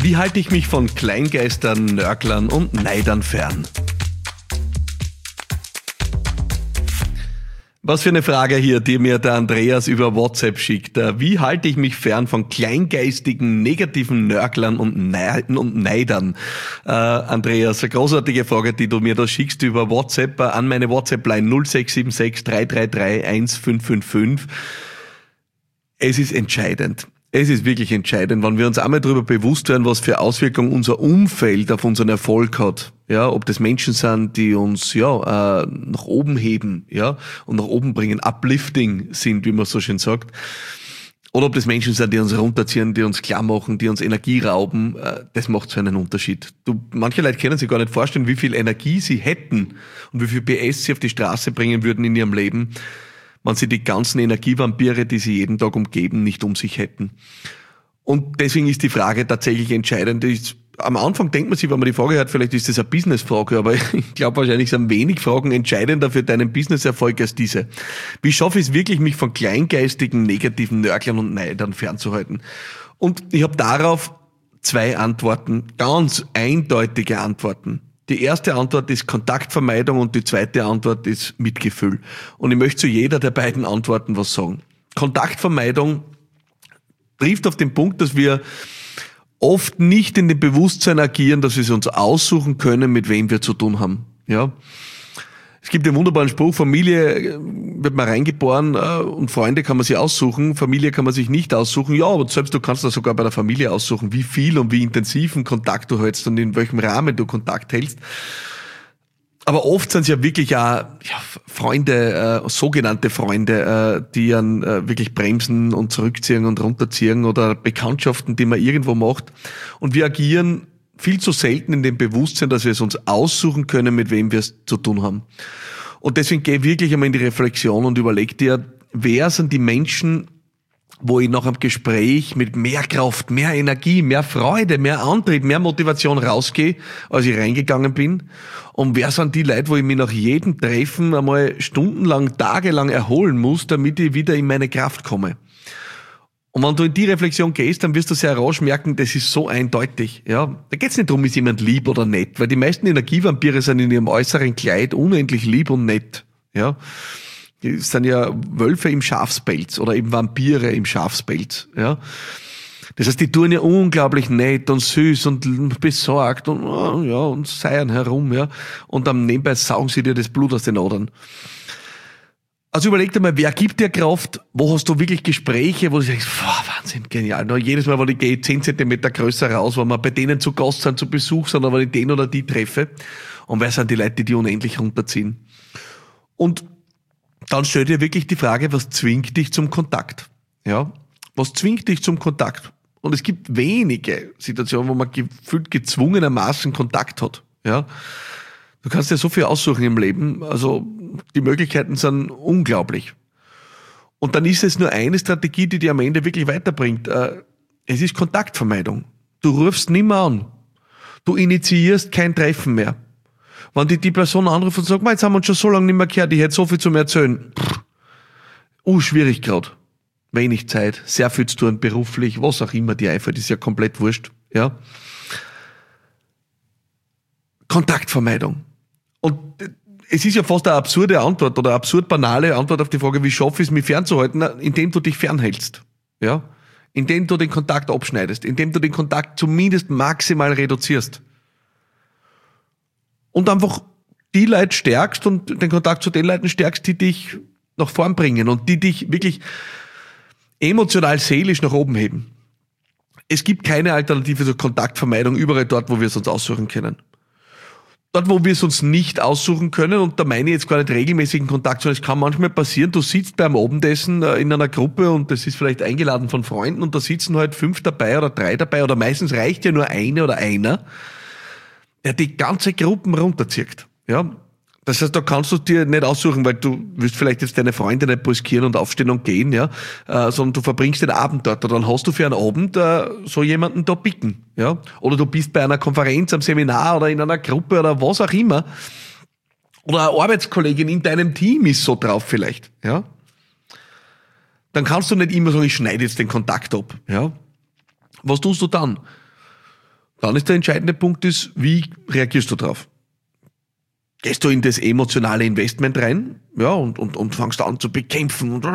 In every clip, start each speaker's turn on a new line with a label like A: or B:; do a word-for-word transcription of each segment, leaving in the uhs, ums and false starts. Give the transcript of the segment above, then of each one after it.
A: Wie halte ich mich von Kleingeistern, Nörglern und Neidern fern? Was für eine Frage hier, die mir der Andreas über WhatsApp schickt. Wie halte ich mich fern von kleingeistigen, negativen Nörglern und Neidern? Äh, Andreas, eine großartige Frage, die du mir da schickst über WhatsApp an meine WhatsApp-Line null sechs sieben sechs drei drei drei eins fünf fünf fünf. Es ist entscheidend. Es ist wirklich entscheidend, wenn wir uns einmal darüber bewusst werden, was für Auswirkungen unser Umfeld auf unseren Erfolg hat. Ja, ob das Menschen sind, die uns ja äh, nach oben heben, ja, und nach oben bringen, uplifting sind, wie man so schön sagt. Oder ob das Menschen sind, die uns runterziehen, die uns klar machen, die uns Energie rauben. Äh, das macht so einen Unterschied. Du, manche Leute können sich gar nicht vorstellen, wie viel Energie sie hätten und wie viel P S sie auf die Straße bringen würden in ihrem Leben, wenn sie die ganzen Energievampire, die sie jeden Tag umgeben, nicht um sich hätten. Und deswegen ist die Frage tatsächlich entscheidend. Am Anfang denkt man sich, wenn man die Frage hat, vielleicht ist das eine Business-Frage, aber ich glaube wahrscheinlich sind wenig Fragen entscheidender für deinen Business-Erfolg als diese. Wie schaffe ich es wirklich, mich von kleingeistigen, negativen Nörglern und Neidern fernzuhalten? Und ich habe darauf zwei Antworten, ganz eindeutige Antworten. Die erste Antwort ist Kontaktvermeidung und die zweite Antwort ist Mitgefühl. Und ich möchte zu jeder der beiden Antworten was sagen. Kontaktvermeidung trifft auf den Punkt, dass wir oft nicht in dem Bewusstsein agieren, dass wir es uns aussuchen können, mit wem wir zu tun haben. Ja. Es gibt den wunderbaren Spruch, Familie wird man reingeboren und Freunde kann man sich aussuchen, Familie kann man sich nicht aussuchen. Ja, aber selbst du kannst das sogar bei der Familie aussuchen, wie viel und wie intensiven Kontakt du hältst und in welchem Rahmen du Kontakt hältst. Aber oft sind es ja wirklich auch ja, Freunde, äh, sogenannte Freunde, äh, die einen äh, wirklich bremsen und zurückziehen und runterziehen oder Bekanntschaften, die man irgendwo macht. Und wir agieren viel zu selten in dem Bewusstsein, dass wir es uns aussuchen können, mit wem wir es zu tun haben. Und deswegen geh wirklich einmal in die Reflexion und überleg dir, wer sind die Menschen, wo ich nach einem Gespräch mit mehr Kraft, mehr Energie, mehr Freude, mehr Antrieb, mehr Motivation rausgehe, als ich reingegangen bin. Und wer sind die Leute, wo ich mich nach jedem Treffen einmal stundenlang, tagelang erholen muss, damit ich wieder in meine Kraft komme. Und wenn du in die Reflexion gehst, dann wirst du sehr rasch merken, das ist so eindeutig. Ja, da geht's nicht darum, ist jemand lieb oder nett, weil die meisten Energievampire sind in ihrem äußeren Kleid unendlich lieb und nett. Ja, die sind ja Wölfe im Schafspelz oder eben Vampire im Schafspelz. Ja, das heißt, die tun ja unglaublich nett und süß und besorgt und ja und seiern herum. Ja, und dann nebenbei saugen sie dir das Blut aus den Adern. Also überleg dir mal, wer gibt dir Kraft? Wo hast du wirklich Gespräche, wo du sagst, boah, Wahnsinn, genial. Nur jedes Mal, wo ich gehe, zehn Zentimeter größer raus, wenn wir bei denen zu Gast sind, zu Besuch sind, oder wenn ich den oder die treffe. Und wer sind die Leute, die die unendlich runterziehen? Und dann stell dir wirklich die Frage, was zwingt dich zum Kontakt? Ja, was zwingt dich zum Kontakt? Und es gibt wenige Situationen, wo man gefühlt gezwungenermaßen Kontakt hat. Ja, du kannst dir so viel aussuchen im Leben, also die Möglichkeiten sind unglaublich. Und dann ist es nur eine Strategie, die dir am Ende wirklich weiterbringt. Es ist Kontaktvermeidung. Du rufst nimmer an. Du initiierst kein Treffen mehr. Wenn die, die Person anruft und sagt, jetzt haben wir uns schon so lange nicht mehr gehört, ich hätte so viel zu mir erzählen. Uh, schwierig gerade. Wenig Zeit, sehr viel zu tun, beruflich, was auch immer dir einfällt, ist ja komplett wurscht. Ja. Kontaktvermeidung. Und es ist ja fast eine absurde Antwort oder eine absurd banale Antwort auf die Frage, wie schaffe ich es, mich fernzuhalten, indem du dich fernhältst. Ja? Indem du den Kontakt abschneidest, indem du den Kontakt zumindest maximal reduzierst. Und einfach die Leute stärkst und den Kontakt zu den Leuten stärkst, die dich nach vorn bringen und die dich wirklich emotional, seelisch nach oben heben. Es gibt keine Alternative zur Kontaktvermeidung überall dort, wo wir es uns aussuchen können. Dort, wo wir es uns nicht aussuchen können, und da meine ich jetzt gar nicht regelmäßigen Kontakt, sondern es kann manchmal passieren, du sitzt beim Abendessen in einer Gruppe und das ist vielleicht eingeladen von Freunden und da sitzen halt fünf dabei oder drei dabei oder meistens reicht ja nur eine oder einer, der die ganze Gruppen runterzieht. Ja, das heißt, da kannst du dir nicht aussuchen, weil du willst vielleicht jetzt deine Freunde nicht brüskieren und aufstehen und gehen, ja, äh, sondern du verbringst den Abend dort. Und dann hast du für einen Abend äh, so jemanden da picken, ja. Oder du bist bei einer Konferenz, am Seminar oder in einer Gruppe oder was auch immer. Oder eine Arbeitskollegin in deinem Team ist so drauf vielleicht, ja. Dann kannst du nicht immer sagen, ich schneide jetzt den Kontakt ab, ja. Was tust du dann? Dann ist der entscheidende Punkt, ist, wie reagierst du drauf? Gehst du in das emotionale Investment rein, ja, und, und, und fangst an zu bekämpfen und,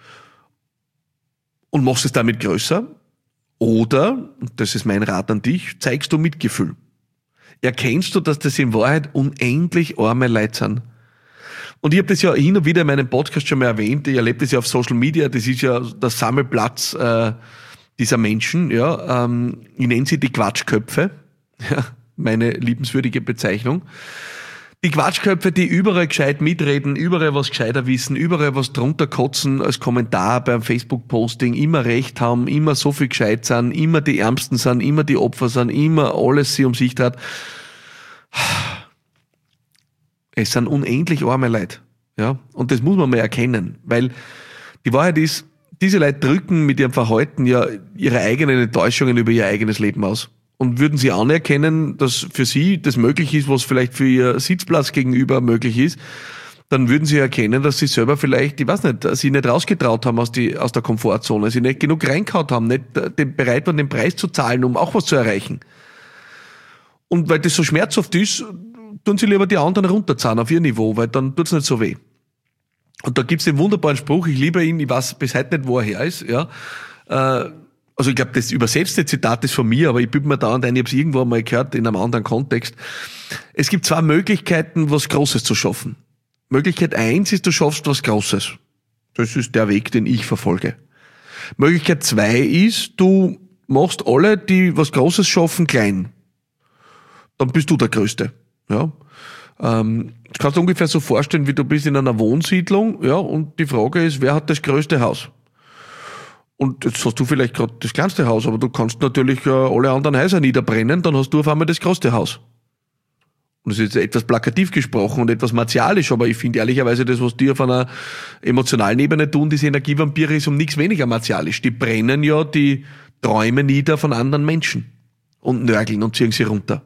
A: und machst es damit größer? Oder, und das ist mein Rat an dich, zeigst du Mitgefühl? Erkennst du, dass das in Wahrheit unendlich arme Leute sind? Und ich habe das ja hin und wieder in meinem Podcast schon mal erwähnt, ich erlebe das ja auf Social Media, das ist ja der Sammelplatz äh, dieser Menschen, ja, ähm, ich nenne sie die Quatschköpfe, ja, meine liebenswürdige Bezeichnung. Die Quatschköpfe, die überall gescheit mitreden, überall was gescheiter wissen, überall was drunter kotzen als Kommentar beim Facebook-Posting, immer recht haben, immer so viel gescheit sind, immer die Ärmsten sind, immer die Opfer sind, immer alles sie um sich hat. Es sind unendlich arme Leute. Ja? Und das muss man mal erkennen, weil die Wahrheit ist, diese Leute drücken mit ihrem Verhalten ja ihre eigenen Enttäuschungen über ihr eigenes Leben aus. Und würden sie anerkennen, dass für sie das möglich ist, was vielleicht für ihr Sitzplatz gegenüber möglich ist, dann würden sie erkennen, dass sie selber vielleicht, ich weiß nicht, sie nicht rausgetraut haben aus, die, aus der Komfortzone, sie nicht genug reingehauen haben, nicht bereit waren, den Preis zu zahlen, um auch was zu erreichen. Und weil das so schmerzhaft ist, tun sie lieber die anderen runterzahlen auf ihr Niveau, weil dann tut's nicht so weh. Und da gibt's den wunderbaren Spruch, ich liebe ihn, ich weiß bis heute nicht, wo er her ist, ja, äh, also ich glaube, das übersetzte Zitat ist von mir, aber ich bilde mir da ein, ich habe es irgendwo mal gehört in einem anderen Kontext. Es gibt zwei Möglichkeiten, was Großes zu schaffen. Möglichkeit eins ist, du schaffst was Großes. Das ist der Weg, den ich verfolge. Möglichkeit zwei ist, du machst alle, die was Großes schaffen, klein. Dann bist du der Größte. Ja. Ähm, das kannst du ungefähr so vorstellen, wie du bist in einer Wohnsiedlung, ja, und die Frage ist, wer hat das größte Haus? Und jetzt hast du vielleicht gerade das kleinste Haus, aber du kannst natürlich äh, alle anderen Häuser niederbrennen, dann hast du auf einmal das größte Haus. Und das ist jetzt etwas plakativ gesprochen und etwas martialisch, aber ich finde ehrlicherweise das, was die auf einer emotionalen Ebene tun, diese Energievampire, ist um nichts weniger martialisch. Die brennen ja die Träume nieder von anderen Menschen und nörgeln und ziehen sie runter.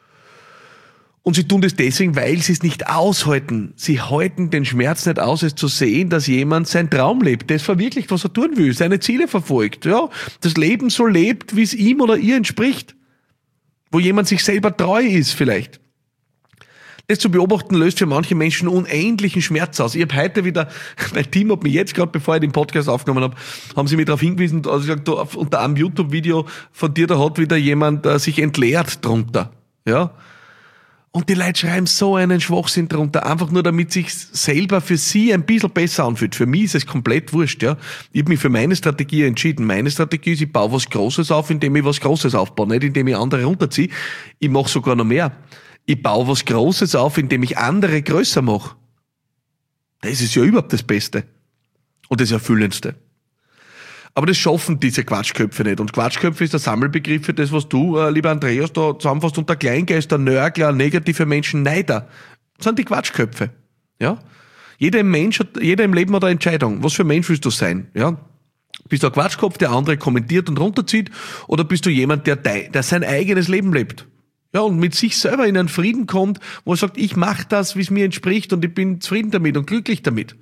A: Und sie tun das deswegen, weil sie es nicht aushalten. Sie halten den Schmerz nicht aus, es zu sehen, dass jemand seinen Traum lebt, das verwirklicht, was er tun will, seine Ziele verfolgt, ja, das Leben so lebt, wie es ihm oder ihr entspricht. Wo jemand sich selber treu ist vielleicht. Das zu beobachten löst für manche Menschen unendlichen Schmerz aus. Ich habe heute wieder, mein Team hat mich jetzt gerade, bevor ich den Podcast aufgenommen habe, haben sie mich darauf hingewiesen, also gesagt, da, unter einem YouTube-Video von dir, da hat wieder jemand äh, sich entleert drunter, ja. Und die Leute schreiben so einen Schwachsinn drunter, einfach nur damit sich selber für sie ein bisschen besser anfühlt. Für mich ist es komplett wurscht, ja. Ich habe mich für meine Strategie entschieden. Meine Strategie ist, ich baue was Großes auf, indem ich was Großes aufbaue, nicht indem ich andere runterziehe. Ich mache sogar noch mehr. Ich baue was Großes auf, indem ich andere größer mache. Das ist ja überhaupt das Beste. Und das Erfüllendste. Aber das schaffen diese Quatschköpfe nicht. Und Quatschköpfe ist der Sammelbegriff für das, was du, äh, lieber Andreas, da zusammenfasst unter Kleingeister, Nörgler, negative Menschen, Neider. Das sind die Quatschköpfe. Ja? Jeder im Mensch hat, jeder im Leben hat eine Entscheidung. Was für ein Mensch willst du sein? Ja? Bist du ein Quatschkopf, der andere kommentiert und runterzieht? Oder bist du jemand, der, der sein eigenes Leben lebt? Ja, und mit sich selber in einen Frieden kommt, wo er sagt, ich mache das, wie es mir entspricht und ich bin zufrieden damit und glücklich damit.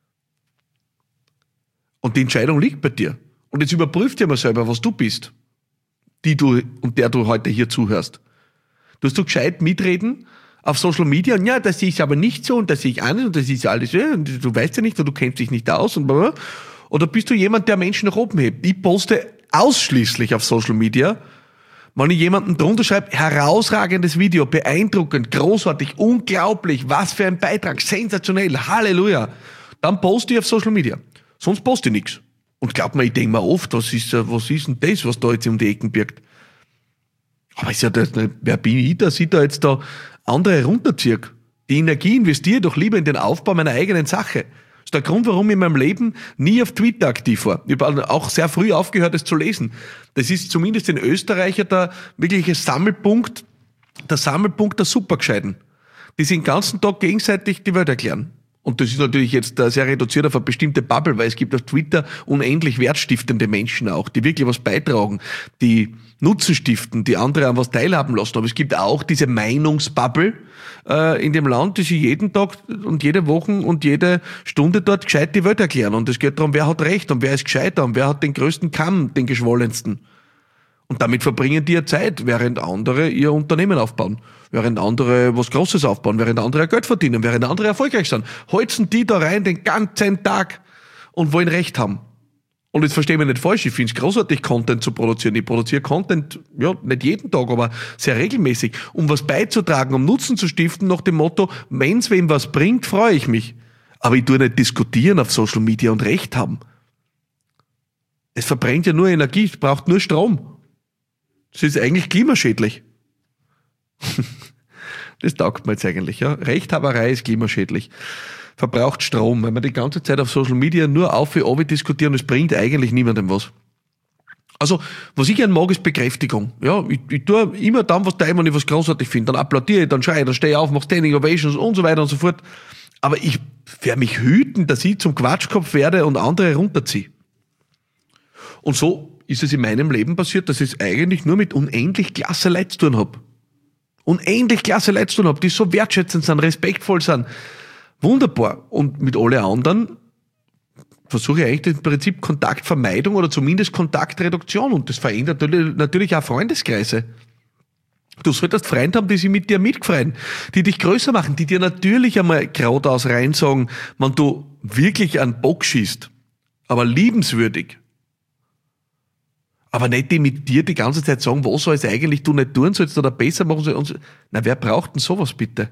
A: Und die Entscheidung liegt bei dir. Und jetzt überprüf dir mal selber, was du bist, die du und der du heute hier zuhörst. Du hast du gescheit mitreden auf Social Media und ja, das sehe ich aber nicht so und das sehe ich an und das ist alles, ja, und du weißt ja nicht und du kennst dich nicht aus und blablabla. Oder bist du jemand, der Menschen nach oben hebt? Ich poste ausschließlich auf Social Media, wenn ich jemanden drunter schreibe, herausragendes Video, beeindruckend, großartig, unglaublich, was für ein Beitrag, sensationell, Halleluja, dann poste ich auf Social Media. Sonst poste ich nichts. Und glaub mir, ich denke mir oft, was ist, was ist denn das, was da jetzt um die Ecken birgt? Aber ist ja das nicht, wer bin ich, dass ich da jetzt da andere runterziehe? Die Energie investiere ich doch lieber in den Aufbau meiner eigenen Sache. Das ist der Grund, warum ich in meinem Leben nie auf Twitter aktiv war. Ich habe auch sehr früh aufgehört, es zu lesen. Das ist zumindest in Österreich der wirkliche Sammelpunkt, der Sammelpunkt der Supergescheiten. Die sich den ganzen Tag gegenseitig die Welt erklären. Und das ist natürlich jetzt sehr reduziert auf eine bestimmte Bubble, weil es gibt auf Twitter unendlich wertstiftende Menschen auch, die wirklich was beitragen, die Nutzen stiften, die andere an was teilhaben lassen. Aber es gibt auch diese Meinungsbubble äh, in dem Land, die sich jeden Tag und jede Woche und jede Stunde dort gescheit die Welt erklären. Und es geht darum, wer hat Recht und wer ist gescheiter und wer hat den größten Kamm, den geschwollensten. Und damit verbringen die ja Zeit, während andere ihr Unternehmen aufbauen, während andere was Großes aufbauen, während andere Geld verdienen, während andere erfolgreich sind. Holzen die da rein den ganzen Tag und wollen Recht haben. Und jetzt verstehe mich nicht falsch, ich finde es großartig, Content zu produzieren. Ich produziere Content, ja, nicht jeden Tag, aber sehr regelmäßig, um was beizutragen, um Nutzen zu stiften, nach dem Motto, wenn es wem was bringt, freue ich mich. Aber ich tue nicht diskutieren auf Social Media und Recht haben. Es verbrennt ja nur Energie, es braucht nur Strom. Das ist eigentlich klimaschädlich. Das taugt mir jetzt eigentlich, ja. Rechthaberei ist klimaschädlich. Verbraucht Strom, weil wir die ganze Zeit auf Social Media nur auf und ab diskutieren, es bringt eigentlich niemandem was. Also, was ich gern mag, ist Bekräftigung. Ja, ich, ich tue immer dann was da, wenn ich was großartig finde. Dann applaudiere ich, dann schreie ich, dann stehe ich auf, mache Standing Ovations und so weiter und so fort. Aber ich werde mich hüten, dass ich zum Quatschkopf werde und andere runterziehe. Und so ist es in meinem Leben passiert, dass ich es eigentlich nur mit unendlich klasse Leuten zu tun habe. Unendlich klasse Leute zu tun habe, die so wertschätzend sind, respektvoll sind. Wunderbar. Und mit alle anderen versuche ich eigentlich im Prinzip Kontaktvermeidung oder zumindest Kontaktreduktion. Und das verändert natürlich auch Freundeskreise. Du solltest Freunde haben, die sich mit dir mitfreuen, die dich größer machen, die dir natürlich einmal geradeaus rein sagen, wenn du wirklich einen Bock schießt, aber liebenswürdig. Aber nicht die mit dir die ganze Zeit sagen, was soll es eigentlich du nicht tun sollst oder besser machen sollst. Na, wer braucht denn sowas bitte?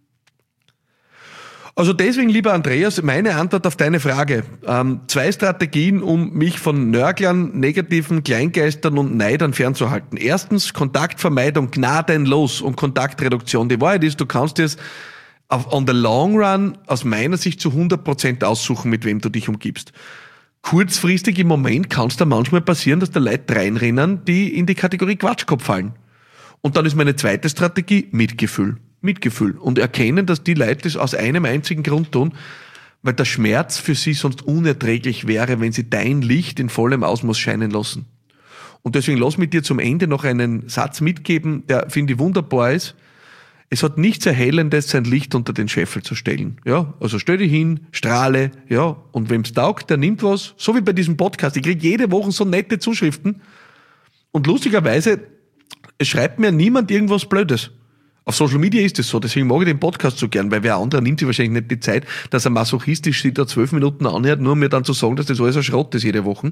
A: Also deswegen, lieber Andreas, meine Antwort auf deine Frage. Ähm, zwei Strategien, um mich von Nörglern, negativen Kleingeistern und Neidern fernzuhalten. Erstens, Kontaktvermeidung gnadenlos und Kontaktreduktion. Die Wahrheit ist, du kannst es auf, on the long run aus meiner Sicht zu hundert Prozent aussuchen, mit wem du dich umgibst. Kurzfristig im Moment kann es da manchmal passieren, dass da Leute reinrennen, die in die Kategorie Quatschkopf fallen. Und dann ist meine zweite Strategie Mitgefühl. Mitgefühl. Und erkennen, dass die Leute das aus einem einzigen Grund tun, weil der Schmerz für sie sonst unerträglich wäre, wenn sie dein Licht in vollem Ausmaß scheinen lassen. Und deswegen lass mich dir zum Ende noch einen Satz mitgeben, der, finde ich, wunderbar ist. Es hat nichts Erhellendes, sein Licht unter den Scheffel zu stellen. Ja, also stell dich hin, strahle, ja, und wem's taugt, der nimmt was. So wie bei diesem Podcast. Ich kriege jede Woche so nette Zuschriften. Und lustigerweise, es schreibt mir niemand irgendwas Blödes. Auf Social Media ist es so, deswegen mag ich den Podcast so gern, weil wer andere nimmt sich wahrscheinlich nicht die Zeit, dass er masochistisch sich da zwölf Minuten anhört, nur um mir dann zu sagen, dass das alles ein Schrott ist jede Woche.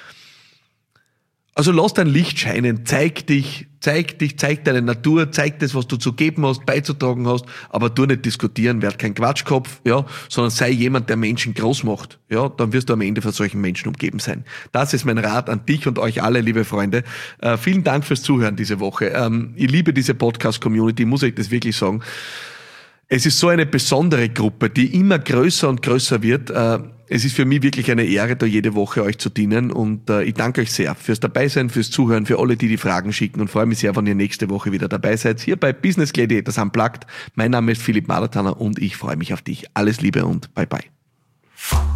A: Also lass dein Licht scheinen, zeig dich, zeig dich, zeig deine Natur, zeig das, was du zu geben hast, beizutragen hast, aber tu nicht diskutieren, werd kein Quatschkopf, ja, sondern sei jemand, der Menschen groß macht, ja, dann wirst du am Ende von solchen Menschen umgeben sein. Das ist mein Rat an dich und euch alle, liebe Freunde. Äh, vielen Dank fürs Zuhören diese Woche. Ähm, ich liebe diese Podcast-Community, muss ich das wirklich sagen. Es ist so eine besondere Gruppe, die immer größer und größer wird. Es ist für mich wirklich eine Ehre, da jede Woche euch zu dienen. Und ich danke euch sehr fürs Dabeisein, fürs Zuhören, für alle, die die Fragen schicken und freue mich sehr, wenn ihr nächste Woche wieder dabei seid. Hier bei Business Gladiators Unplugged. Mein Name ist Philipp Maratana und ich freue mich auf dich. Alles Liebe und bye bye.